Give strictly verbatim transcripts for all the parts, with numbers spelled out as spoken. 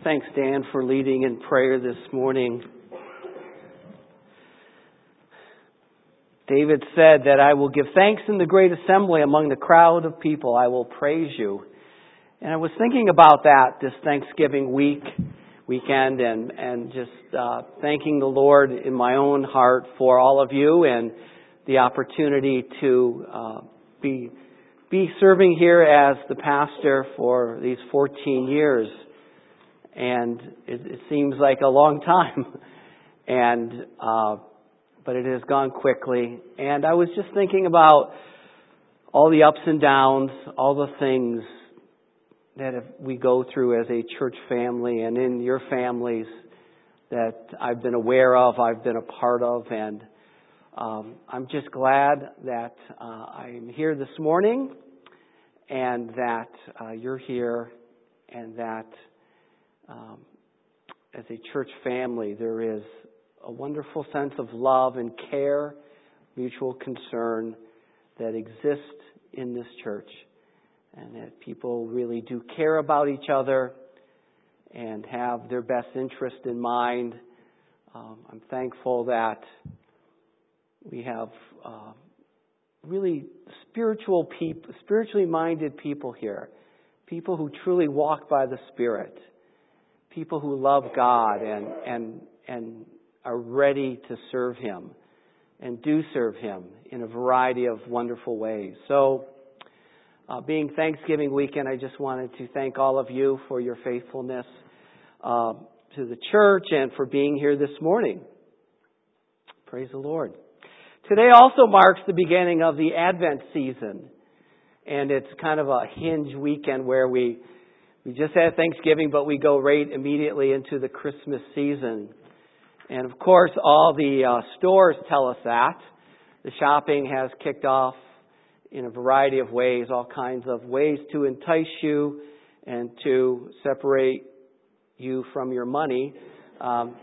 Thanks, Dan, for leading in prayer this morning. David said that I will give thanks in the great assembly among the crowd of people. I will praise you. And I was thinking about that this Thanksgiving week, weekend, and, and just uh, thanking the Lord in my own heart for all of you and the opportunity to uh, be be serving here as the pastor for these fourteen years. And it, it seems like a long time. and uh, but it has gone quickly. And I was just thinking about all the ups and downs, all the things that we go through as a church family and in your families that I've been aware of, I've been a part of, and um, I'm just glad that uh, I'm here this morning and that uh, you're here and that um, as a church family there is a wonderful sense of love and care, mutual concern that exists in this church. And that people really do care about each other and have their best interest in mind. Um, I'm thankful that we have uh, really spiritual people, spiritually minded people here. People who truly walk by the Spirit. People who love God and and and are ready to serve Him and do serve Him in a variety of wonderful ways. So, Uh, being Thanksgiving weekend, I just wanted to thank all of you for your faithfulness uh, to the church and for being here this morning. Praise the Lord. Today also marks the beginning of the Advent season. And it's kind of a hinge weekend where we, we just had Thanksgiving, but we go right immediately into the Christmas season. And of course, all the uh, stores tell us that. The shopping has kicked off in a variety of ways, all kinds of ways to entice you and to separate you from your money um,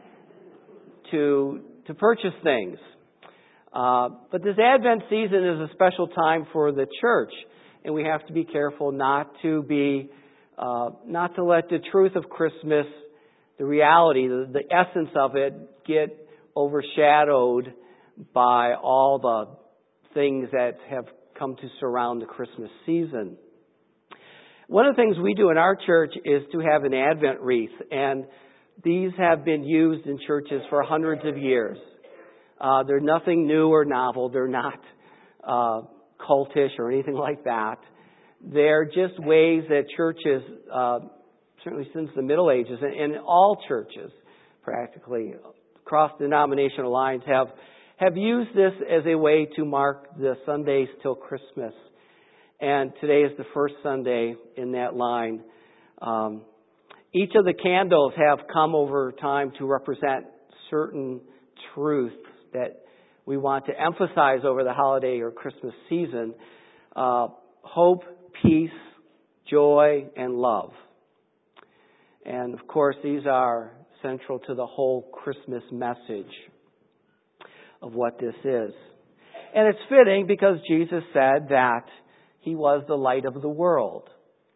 to to purchase things. Uh, but this Advent season is a special time for the church, and we have to be careful not to be uh, not to let the truth of Christmas, the reality, the, the essence of it, get overshadowed by all the things that have come to surround the Christmas season. One of the things we do in our church is to have an Advent wreath, and these have been used in churches for hundreds of years. Uh, they're nothing new or novel. They're not uh, cultish or anything like that. They're just ways that churches, uh, certainly since the Middle Ages, and, and all churches practically across denominational lines have have used this as a way to mark the Sundays till Christmas. And today is the first Sunday in that line. Um, each of the candles have come over time to represent certain truths that we want to emphasize over the holiday or Christmas season. Uh, hope, peace, joy, and love. And of course, these are central to the whole Christmas message of what this is. And it's fitting because Jesus said that He was the light of the world.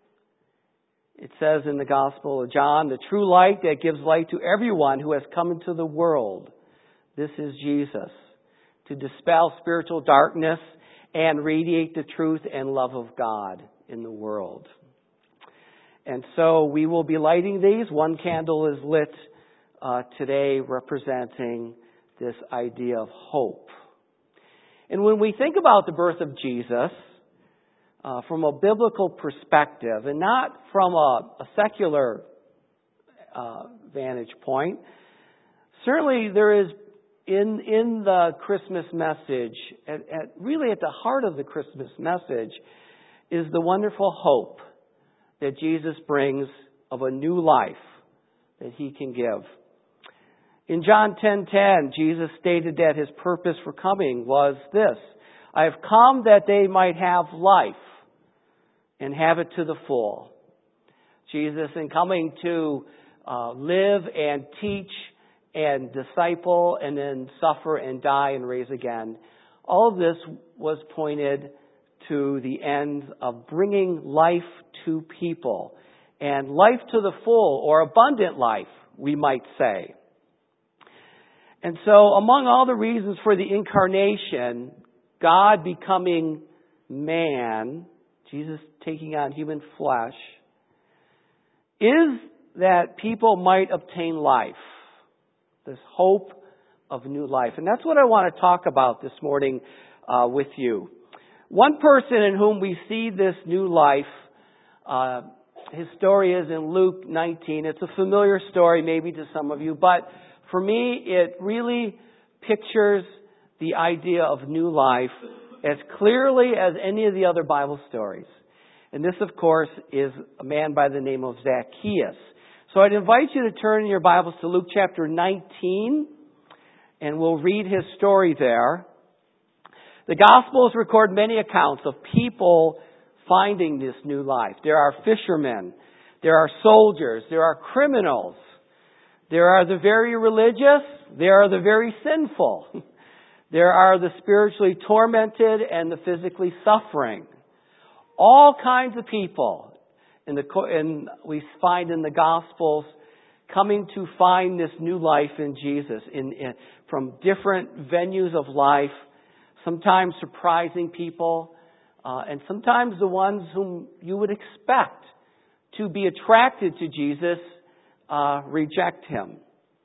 It says in the Gospel of John, the true light that gives light to everyone who has come into the world. This is Jesus, to dispel spiritual darkness and radiate the truth and love of God in the world. And so we will be lighting these. One candle is lit uh, today representing this idea of hope. And when we think about the birth of Jesus uh, from a biblical perspective and not from a, a secular uh, vantage point, certainly there is in in the Christmas message, at, at really at the heart of the Christmas message, is the wonderful hope that Jesus brings of a new life that He can give. In John ten ten, Jesus stated that His purpose for coming was this: I have come that they might have life and have it to the full. Jesus, in coming to uh, live and teach and disciple and then suffer and die and raise again, all of this was pointed to the end of bringing life to people and life to the full, or abundant life, we might say. And so, among all the reasons for the incarnation, God becoming man, Jesus taking on human flesh, is that people might obtain life. This hope of new life. And that's what I want to talk about this morning uh, with you. One person in whom we see this new life, uh, his story is in Luke nineteen. It's a familiar story maybe to some of you, but for me it really pictures the idea of new life as clearly as any of the other Bible stories. And this, of course, is a man by the name of Zacchaeus. So I'd invite you to turn in your Bibles to Luke chapter nineteen, and we'll read his story there. The Gospels record many accounts of people finding this new life. There are fishermen, there are soldiers, there are criminals, there are the very religious, there are the very sinful, there are the spiritually tormented and the physically suffering. All kinds of people in the in, we find in the Gospels coming to find this new life in Jesus in, in from different venues of life, sometimes surprising people, uh, and sometimes the ones whom you would expect to be attracted to Jesus uh, reject him.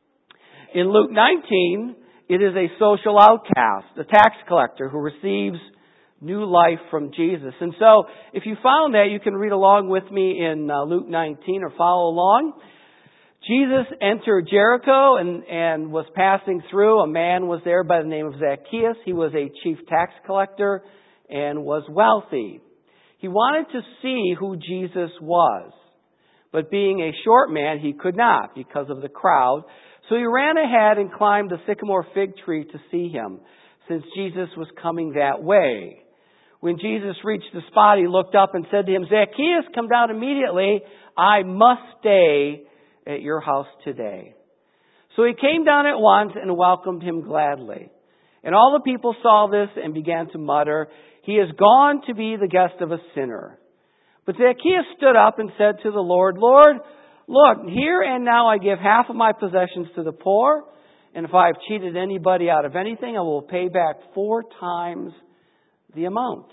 In Luke nineteen, it is a social outcast, a tax collector who receives new life from Jesus. And so, if you found that, you can read along with me in uh, Luke nineteen or follow along. Jesus entered Jericho and, and was passing through. A man was there by the name of Zacchaeus. He was a chief tax collector and was wealthy. He wanted to see who Jesus was, but being a short man, he could not because of the crowd. So he ran ahead and climbed a sycamore fig tree to see him, since Jesus was coming that way. When Jesus reached the spot, he looked up and said to him, "Zacchaeus, come down immediately. I must stay at your house today." So he came down at once and welcomed him gladly. And all the people saw this and began to mutter, "He has gone to be the guest of a sinner." But Zacchaeus stood up and said to the Lord, "Lord, look, here and now I give half of my possessions to the poor, and if I have cheated anybody out of anything, I will pay back four times the amount."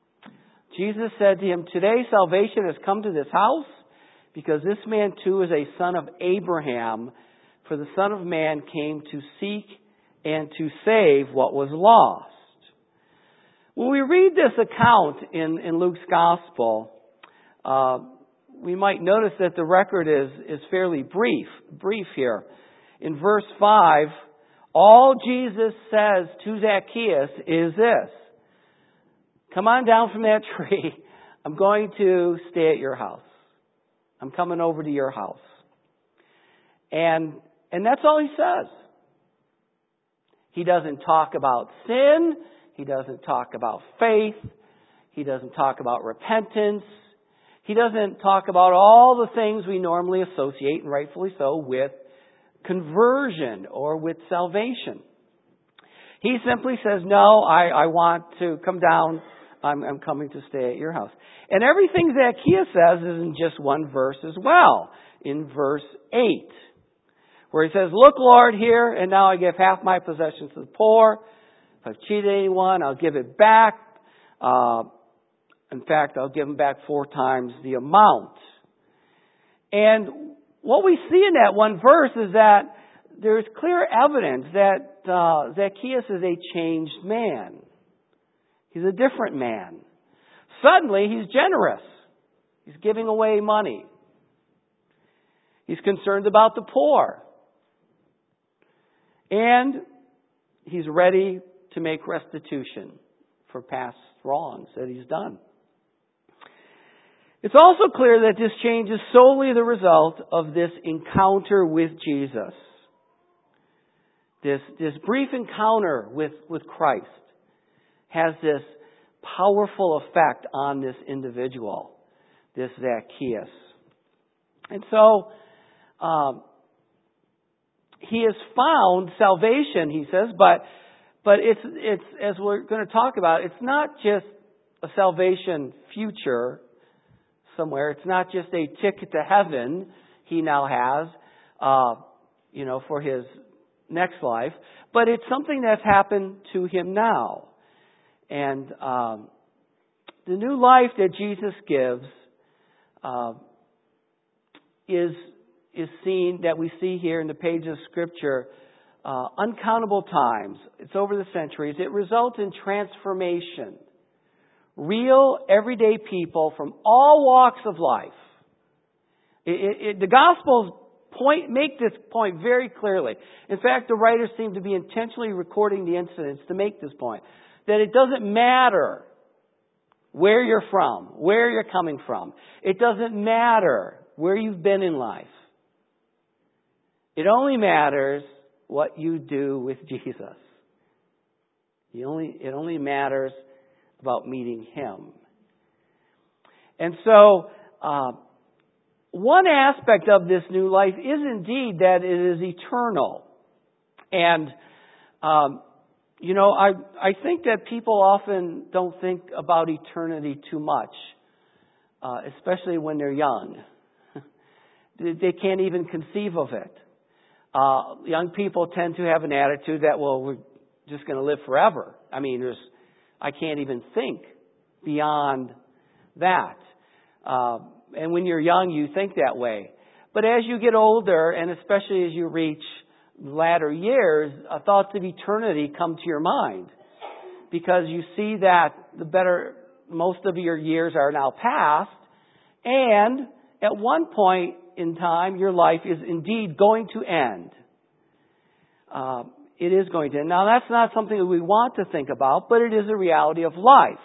Jesus said to him, "Today salvation has come to this house, because this man too is a son of Abraham, for the Son of Man came to seek and to save what was lost." When we read this account in, in Luke's Gospel, uh, we might notice that the record is, is fairly brief, brief here. In verse five, all Jesus says to Zacchaeus is this: "Come on down from that tree. I'm going to stay at your house. I'm coming over to your house." And and that's all he says. He doesn't talk about sin. He doesn't talk about faith. He doesn't talk about repentance. He doesn't talk about all the things we normally associate, and rightfully so, with conversion or with salvation. He simply says, "No, I, I want to come down. I'm, I'm coming to stay at your house." And everything Zacchaeus says is in just one verse as well. In verse eight, where he says, "Look, Lord, here and now I give half my possessions to the poor. If I've cheated anyone, I'll give it back. Uh, in fact, I'll give them back four times the amount." And what we see in that one verse is that there's clear evidence that uh, Zacchaeus is a changed man. He's a different man. Suddenly, he's generous. He's giving away money. He's concerned about the poor. And he's ready to make restitution for past wrongs that he's done. It's also clear that this change is solely the result of this encounter with Jesus. This, this brief encounter with, with Christ has this powerful effect on this individual, this Zacchaeus. And so, um, he has found salvation, he says, but but it's it's as we're going to talk about, it's not just a salvation future somewhere. It's not just a ticket to heaven he now has, uh, you know, for his next life, but it's something that's happened to him now. And um, the new life that Jesus gives uh, is is seen, that we see here in the pages of Scripture, uh, uncountable times. It's over the centuries. It results in transformation. Real, everyday people from all walks of life. It, it, it, the Gospels point make this point very clearly. In fact, the writers seem to be intentionally recording the incidents to make this point. That it doesn't matter where you're from, where you're coming from. It doesn't matter where you've been in life. It only matters what you do with Jesus. You only, it only matters about meeting Him. And so, uh, one aspect of this new life is indeed that it is eternal. And, um, you know, I, I think that people often don't think about eternity too much, uh, especially when they're young. They can't even conceive of it. Uh, young people tend to have an attitude that, well, we're just going to live forever. I mean, there's, I can't even think beyond that. Uh, and when you're young, you think that way. But as you get older, and especially as you reach latter years, uh, thoughts of eternity come to your mind. Because you see that the better, most of your years are now past. And at one point in time, your life is indeed going to end. Uh, it is going to end. Now, that's not something that we want to think about, but it is a reality of life.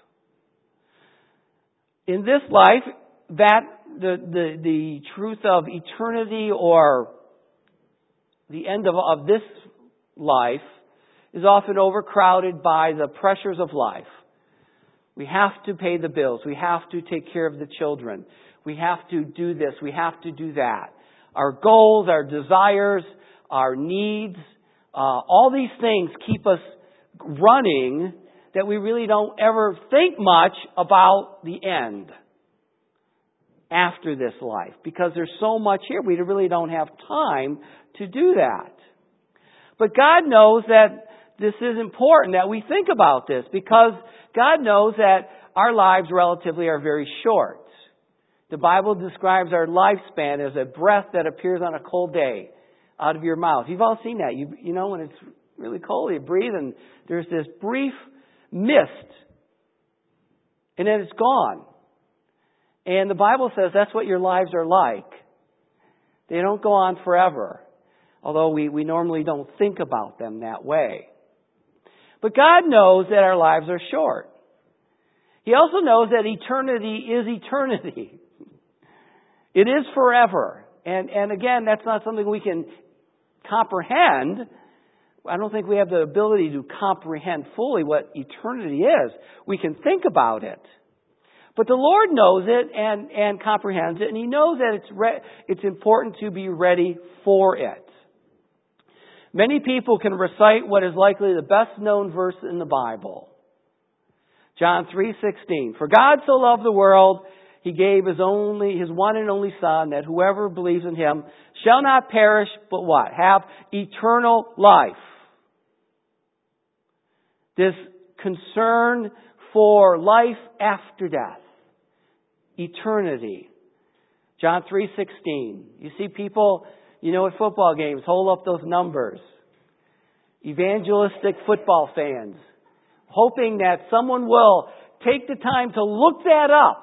In this life, that the the, the truth of eternity or the end of, of this life is often overcrowded by the pressures of life. We have to pay the bills. We have to take care of the children. We have to do this. We have to do that. Our goals, our desires, our needs, uh, all these things keep us running that we really don't ever think much about the end after this life. Because there's so much here, we really don't have time to do that. But God knows that this is important, that we think about this, because God knows that our lives relatively are very short. The Bible describes our lifespan as a breath that appears on a cold day out of your mouth. You've all seen that. You, you know, when it's really cold, you breathe and there's this brief mist. And then it's gone. And the Bible says that's what your lives are like. They don't go on forever. Although we, we normally don't think about them that way. But God knows that our lives are short. He also knows that eternity is eternity. It is forever. And, and again, that's not something we can comprehend. I don't think we have the ability to comprehend fully what eternity is. We can think about it. But the Lord knows it and, and comprehends it, and He knows that it's re- it's important to be ready for it. Many people can recite what is likely the best known verse in the Bible. John three sixteen. For God so loved the world, He gave His only, His one and only Son, that whoever believes in Him shall not perish, but what? Have eternal life. This concern for life after death. Eternity. John three sixteen. You see people, you know, at football games, hold up those numbers. Evangelistic football fans, hoping that someone will take the time to look that up.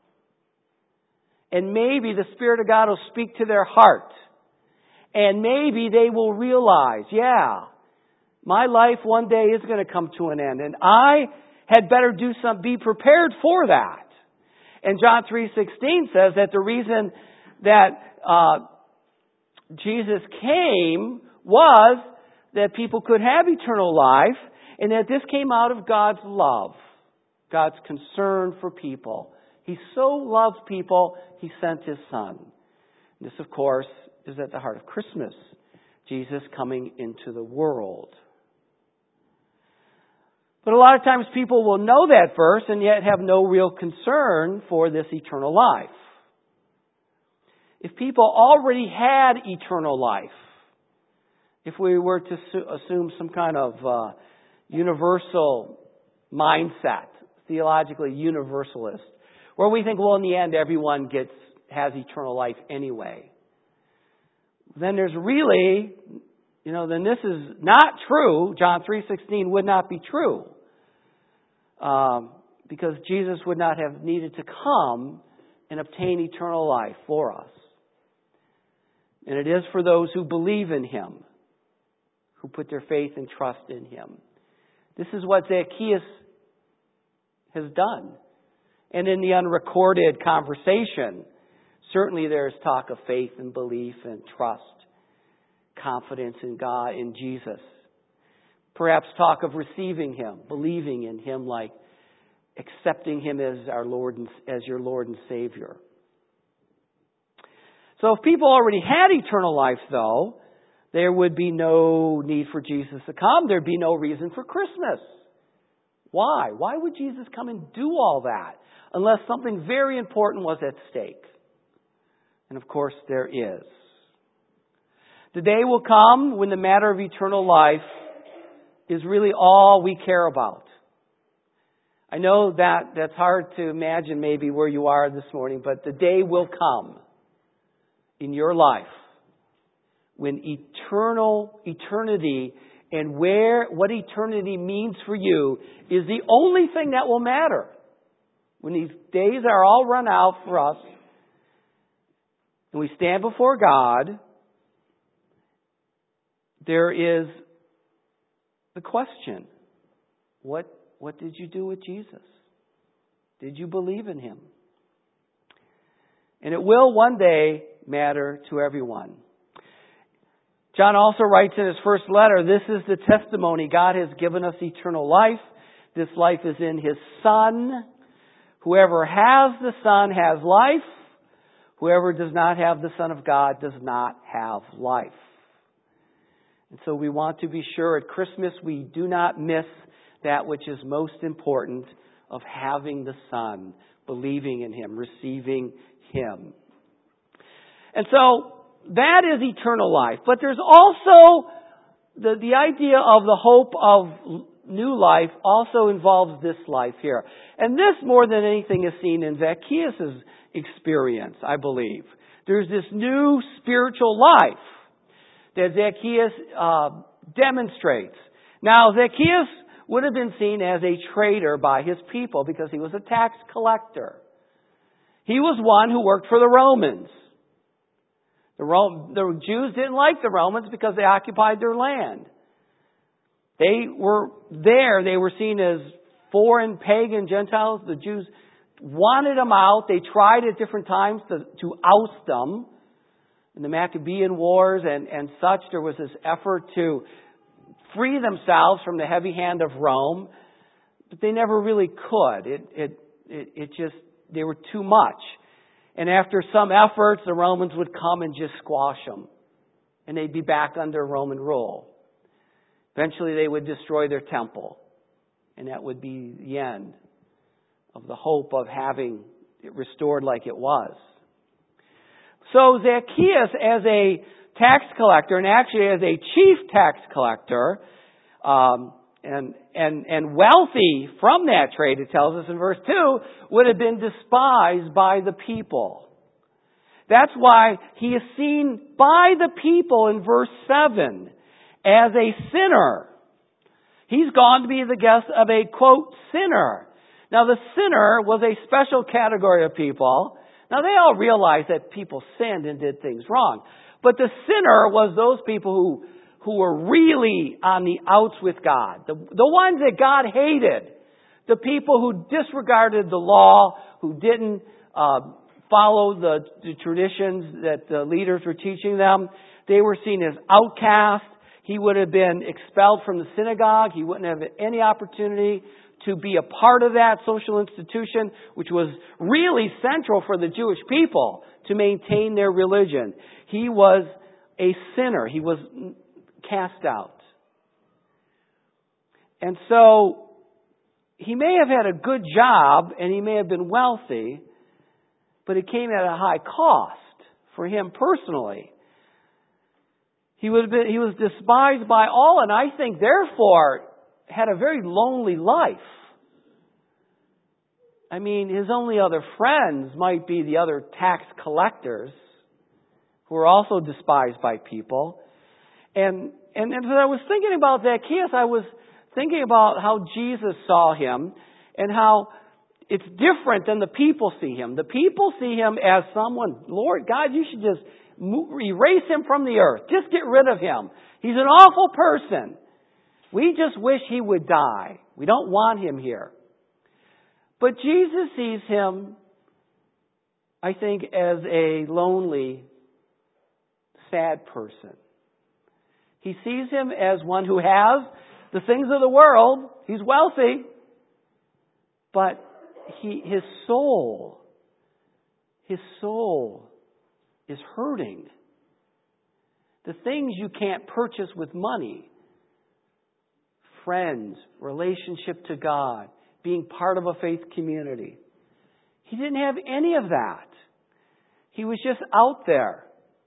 And maybe the Spirit of God will speak to their heart. And maybe they will realize, yeah, my life one day is going to come to an end. And I had better do some, be prepared for that. And John three sixteen says that the reason that uh, Jesus came was that people could have eternal life, and that this came out of God's love, God's concern for people. He so loves people, He sent His Son. This, of course, is at the heart of Christmas, Jesus coming into the world. But a lot of times people will know that verse and yet have no real concern for this eternal life. If people already had eternal life, if we were to assume some kind of uh, universal mindset, theologically universalist, where we think, well, in the end, everyone gets has eternal life anyway, then there's really, you know, then this is not true. John three sixteen would not be true. Um, because Jesus would not have needed to come and obtain eternal life for us. And it is for those who believe in Him, who put their faith and trust in Him. This is what Zacchaeus has done. And in the unrecorded conversation, certainly there is talk of faith and belief and trust, confidence in God, in Jesus. Perhaps talk of receiving Him, believing in Him, like accepting Him as our Lord and as your Lord and Savior. So if people already had eternal life, though, there would be no need for Jesus to come. There'd be no reason for Christmas. Why? Why would Jesus come and do all that unless something very important was at stake? And of course, there is. The day will come when the matter of eternal life is really all we care about. I know that that's hard to imagine maybe where you are this morning, but the day will come in your life when eternal, eternity and where, what eternity means for you is the only thing that will matter. When these days are all run out for us and we stand before God, there is the question, what, what did you do with Jesus? Did you believe in Him? And it will one day matter to everyone. John also writes in his first letter, this is the testimony. God has given us eternal life. This life is in His Son. Whoever has the Son has life. Whoever does not have the Son of God does not have life. And so we want to be sure at Christmas we do not miss that which is most important of having the Son, believing in Him, receiving Him. And so that is eternal life. But there's also the, the idea of the hope of new life also involves this life here. And this more than anything is seen in Zacchaeus' experience, I believe. There's this new spiritual life that Zacchaeus uh, demonstrates. Now, Zacchaeus would have been seen as a traitor by his people because he was a tax collector. He was one who worked for the Romans. The, Rome, the Jews didn't like the Romans because they occupied their land. They were there. They were seen as foreign, pagan Gentiles. The Jews wanted them out. They tried at different times to, to oust them. In the Maccabean Wars and, and such, there was this effort to free themselves from the heavy hand of Rome, but they never really could. It, it, it, it just, they were too much. And after some efforts, the Romans would come and just squash them. And they'd be back under Roman rule. Eventually they would destroy their temple. And that would be the end of the hope of having it restored like it was. So Zacchaeus, as a tax collector, and actually as a chief tax collector, um, and, and, and wealthy from that trade, it tells us in verse two, would have been despised by the people. That's why he is seen by the people in verse seven as a sinner. He's gone to be the guest of a, quote, sinner. Now, the sinner was a special category of people. Now, they all realized that people sinned and did things wrong. But the sinner was those people who, who were really on the outs with God. The, the ones that God hated. The people who disregarded the law, who didn't uh, follow the, the traditions that the leaders were teaching them. They were seen as outcasts. He would have been expelled from the synagogue. He wouldn't have any opportunity to be a part of that social institution, which was really central for the Jewish people to maintain their religion. He was a sinner. He was cast out. And so he may have had a good job and he may have been wealthy, but it came at a high cost for him personally. He was, he was despised by all, and I think therefore had a very lonely life. I mean, his only other friends might be the other tax collectors, who were also despised by people. And, and, and as I was thinking about Zacchaeus, I was thinking about how Jesus saw him and how it's different than the people see him. The people see him as someone, Lord God, you should just move, erase him from the earth. Just get rid of him. He's an awful person. We just wish he would die. We don't want him here. But Jesus sees him, I think, as a lonely, sad person. He sees him as one who has the things of the world. He's wealthy. But he, his soul, his soul is hurting. The things you can't purchase with money. Friends, relationship to God, being part of a faith community. He didn't have any of that. He was just out there.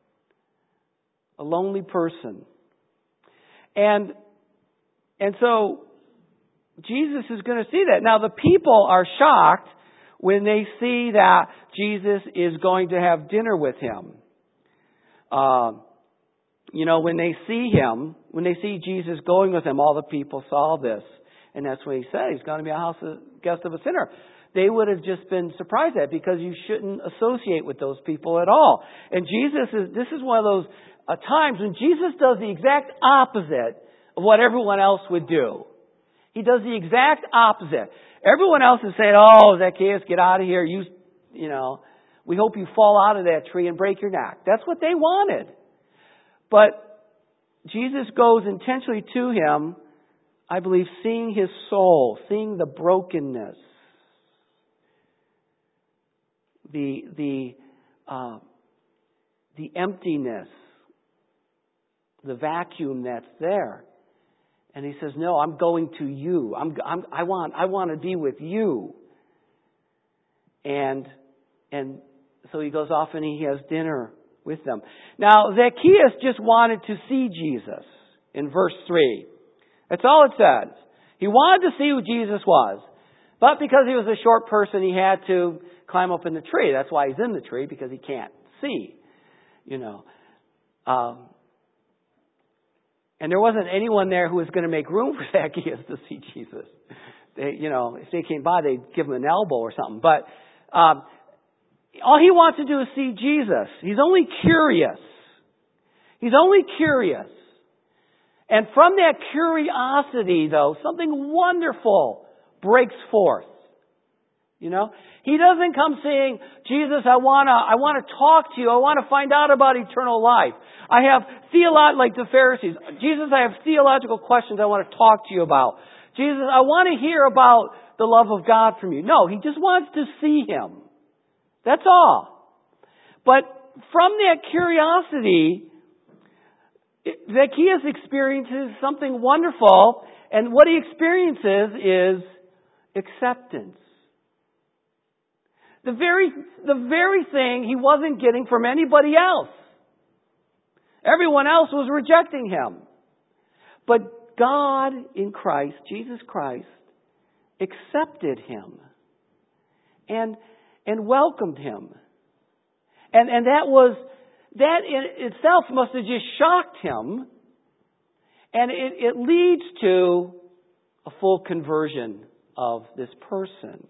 A lonely person. And, and so Jesus is going to see that. Now the people are shocked when they see that Jesus is going to have dinner with him. Uh, you know, when they see him, when they see Jesus going with him, all the people saw this. And that's what he said. He's going to be a house of, guest of a sinner. They would have just been surprised at it because you shouldn't associate with those people at all. And Jesus is, this is one of those uh, times when Jesus does the exact opposite of what everyone else would do. He does the exact opposite. Everyone else is saying, oh, Zacchaeus, get out of here. You, you know, we hope you fall out of that tree and break your neck. That's what they wanted. But Jesus goes intentionally to him, I believe, seeing his soul, seeing the brokenness, the the uh, the emptiness, the vacuum that's there, and he says, "No, I'm going to you. I'm, I'm I want I want to be with you." And and so he goes off and he has dinner with them. Now Zacchaeus just wanted to see Jesus in verse three. That's all it says. He wanted to see who Jesus was. But because he was a short person, he had to climb up in the tree. That's why he's in the tree, because he can't see. You know. Um, and there wasn't anyone there who was going to make room for Zacchaeus to see Jesus. They, you know, if they came by, they'd give him an elbow or something. But um, all he wants to do is see Jesus. He's only curious. He's only curious. And from that curiosity, though, something wonderful breaks forth. You know, he doesn't come saying, Jesus, I wanna, I wanna talk to you. I wanna find out about eternal life. I have theolo- like the Pharisees. Jesus, I have theological questions I want to talk to you about. Jesus, I want to hear about the love of God from you. No, he just wants to see him. That's all. But from that curiosity, Zacchaeus experiences something wonderful, and what he experiences is acceptance. The very, the very thing he wasn't getting from anybody else. Everyone else was rejecting him. But God in Christ, Jesus Christ, accepted him and, and welcomed him. And, and that was, that in itself must have just shocked him. And it, it leads to a full conversion of this person.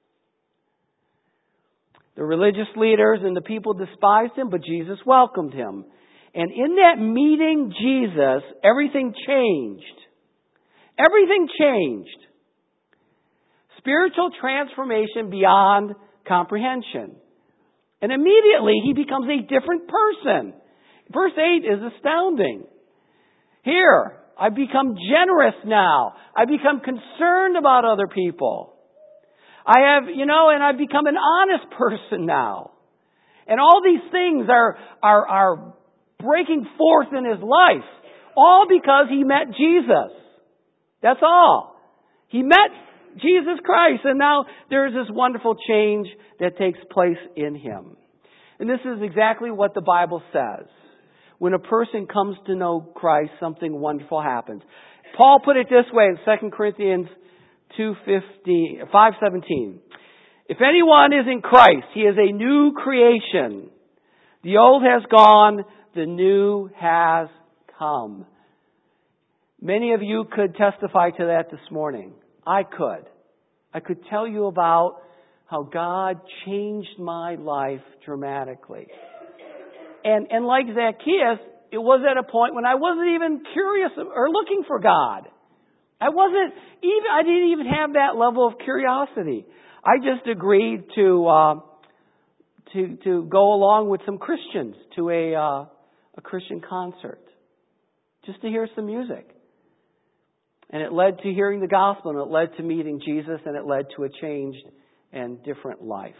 The religious leaders and the people despised him, but Jesus welcomed him. And in that meeting Jesus, everything changed. Everything changed. Spiritual transformation beyond comprehension. And immediately he becomes a different person. Verse eight is astounding. Here, I've become generous now. I've become concerned about other people. I have, you know, and I've become an honest person now. And all these things are, are, are breaking forth in his life. All because he met Jesus. That's all. He met Jesus Christ. And now there's this wonderful change that takes place in him. And this is exactly what the Bible says. When a person comes to know Christ, something wonderful happens. Paul put it this way in Second Corinthians two fifteen, five seventeen. If anyone is in Christ, he is a new creation. The old has gone, the new has come. Many of you could testify to that this morning. I could. I could tell you about how God changed my life dramatically. And, and like Zacchaeus, it was at a point when I wasn't even curious or looking for God. I wasn't even, I didn't even have that level of curiosity. I just agreed to, uh, to, to go along with some Christians to a, uh, a Christian concert. Just to hear some music. And it led to hearing the gospel, and it led to meeting Jesus, and it led to a changed and different life.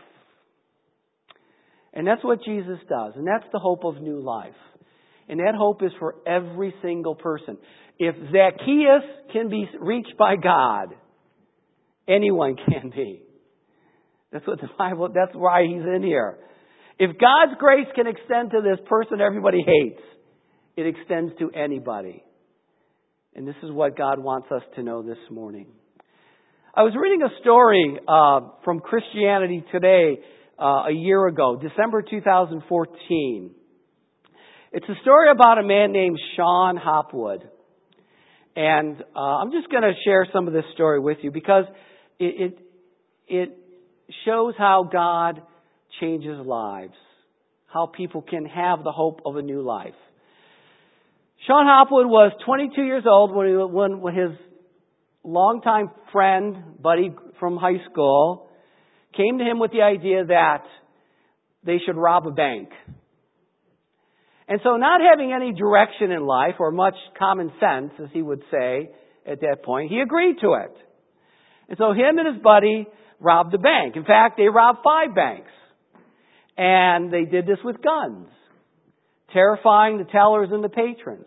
And that's what Jesus does. And that's the hope of new life. And that hope is for every single person. If Zacchaeus can be reached by God, anyone can be. That's what the Bible, that's why he's in here. If God's grace can extend to this person everybody hates, it extends to anybody. And this is what God wants us to know this morning. I was reading a story uh, from Christianity Today uh, a year ago, December two thousand fourteen. It's a story about a man named Sean Hopwood. And uh, I'm just going to share some of this story with you because it, it, it shows how God changes lives, how people can have the hope of a new life. Sean Hopwood was twenty-two years old when, he, when, when his longtime friend, buddy from high school, came to him with the idea that they should rob a bank. And so not having any direction in life or much common sense, as he would say at that point, he agreed to it. And so him and his buddy robbed the bank. In fact, they robbed five banks. And they did this with guns, terrifying the tellers and the patrons.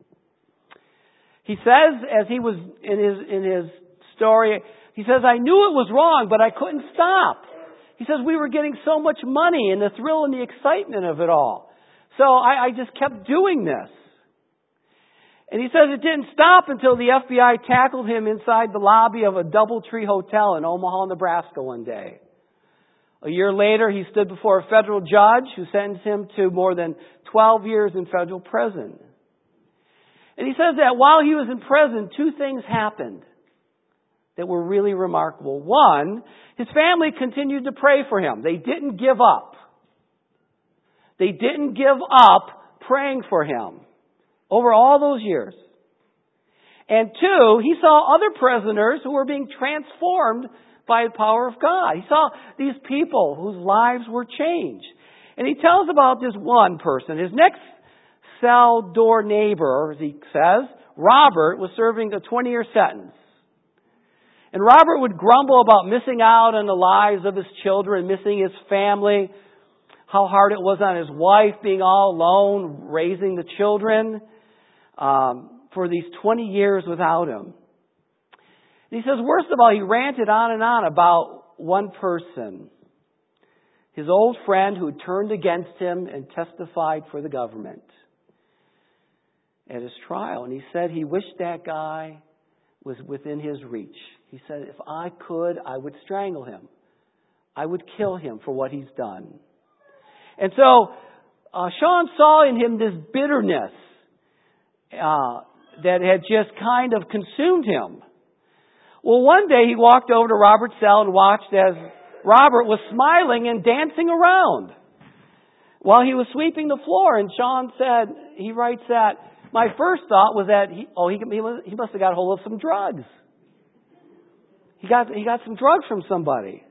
He says, as he was in his in his story, he says, I knew it was wrong, but I couldn't stop. He says, we were getting so much money and the thrill and the excitement of it all. So I, I just kept doing this. And he says it didn't stop until the F B I tackled him inside the lobby of a DoubleTree Hotel in Omaha, Nebraska one day. A year later, he stood before a federal judge who sentenced him to more than twelve years in federal prison. And he says that while he was in prison, two things happened that were really remarkable. One, his family continued to pray for him. They didn't give up. They didn't give up praying for him over all those years. And two, he saw other prisoners who were being transformed by the power of God. He saw these people whose lives were changed. And he tells about this one person. His next cell door neighbor, as he says, Robert, was serving a twenty-year sentence. And Robert would grumble about missing out on the lives of his children, missing his family, how hard it was on his wife being all alone, raising the children um, for these twenty years without him. And he says, worst of all, he ranted on and on about one person, his old friend who had turned against him and testified for the government at his trial. And he said he wished that guy was within his reach. He said, if I could, I would strangle him. I would kill him for what he's done. And so uh, Sean saw in him this bitterness uh, that had just kind of consumed him. Well, one day he walked over to Robert's cell and watched as Robert was smiling and dancing around while he was sweeping the floor. And Sean said, he writes that, my first thought was that, he, oh, he, he, was, he must have got hold of some drugs. He got, he got some drugs from somebody.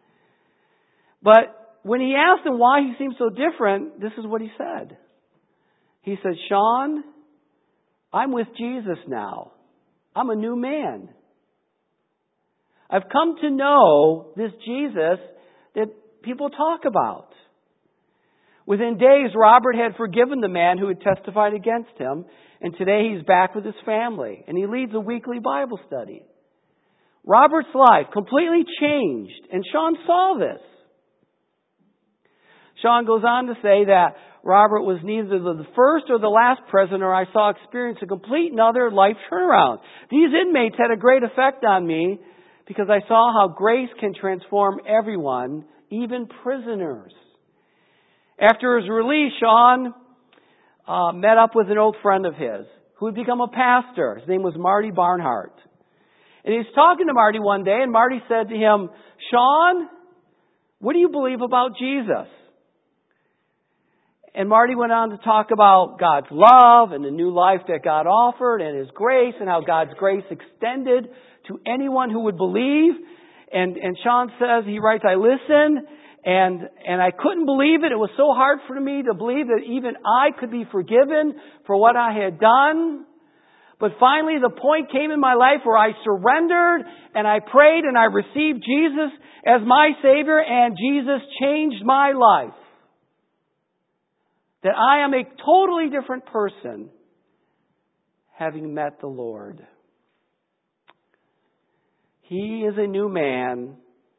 But when he asked him why he seemed so different, this is what he said. He said, Sean, I'm with Jesus now. I'm a new man. I've come to know this Jesus that people talk about. Within days, Robert had forgiven the man who had testified against him, and today he's back with his family, and he leads a weekly Bible study. Robert's life completely changed, and Sean saw this. Sean goes on to say that Robert was neither the first or the last prisoner I saw experience a complete and utter life turnaround. These inmates had a great effect on me because I saw how grace can transform everyone, even prisoners. After his release, Sean uh, met up with an old friend of his who had become a pastor. His name was Marty Barnhart. And he was talking to Marty one day, and Marty said to him, "Sean, what do you believe about Jesus?" And Marty went on to talk about God's love and the new life that God offered and His grace and how God's grace extended to anyone who would believe. And, and Sean says, he writes, "I listened and, and I couldn't believe it. It was so hard for me to believe that even I could be forgiven for what I had done. But finally the point came in my life where I surrendered and I prayed and I received Jesus as my Savior, and Jesus changed my life. That I am a totally different person having met the Lord." He is a new man.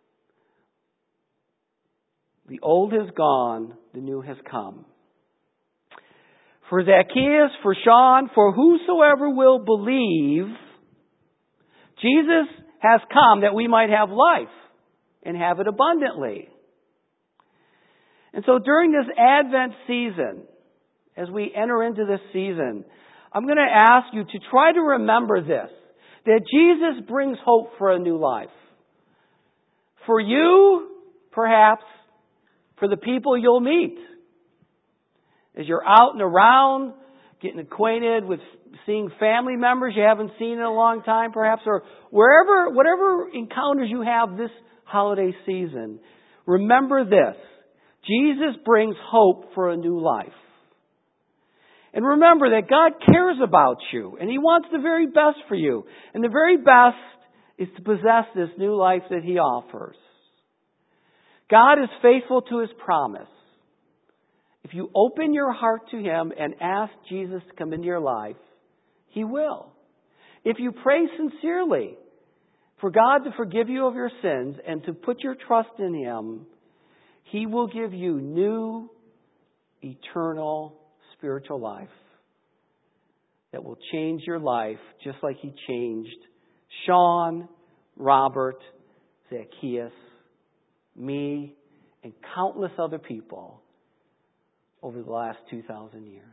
The old has gone, the new has come. For Zacchaeus, for Sean, for whosoever will believe, Jesus has come that we might have life and have it abundantly. And so during this Advent season, as we enter into this season, I'm going to ask you to try to remember this, that Jesus brings hope for a new life. For you, perhaps, for the people you'll meet. As you're out and around, getting acquainted with seeing family members you haven't seen in a long time, perhaps, or wherever, whatever encounters you have this holiday season, remember this. Jesus brings hope for a new life. And remember that God cares about you, and He wants the very best for you. And the very best is to possess this new life that He offers. God is faithful to His promise. If you open your heart to Him and ask Jesus to come into your life, He will. If you pray sincerely for God to forgive you of your sins and to put your trust in Him, He will give you new, eternal, spiritual life that will change your life just like He changed Sean, Robert, Zacchaeus, me, and countless other people over the last two thousand years.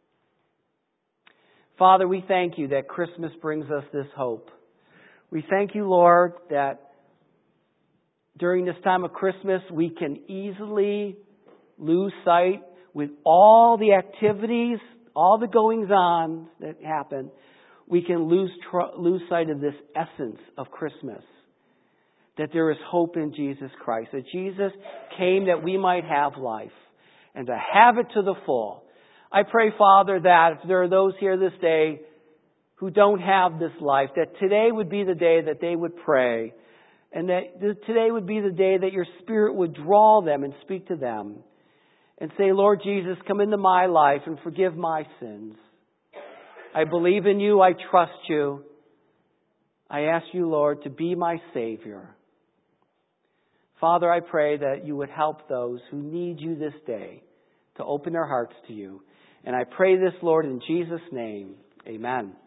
Father, we thank You that Christmas brings us this hope. We thank You, Lord, that during this time of Christmas we can easily lose sight with all the activities, all the goings-on that happen. We can lose tr- lose sight of this essence of Christmas. That there is hope in Jesus Christ. That Jesus came that we might have life. And to have it to the full. I pray, Father, that if there are those here this day who don't have this life, that today would be the day that they would pray. And that today would be the day that Your Spirit would draw them and speak to them. And say, "Lord Jesus, come into my life and forgive my sins. I believe in You. I trust You. I ask You, Lord, to be my Savior." Father, I pray that You would help those who need You this day to open their hearts to You. And I pray this, Lord, in Jesus' name. Amen.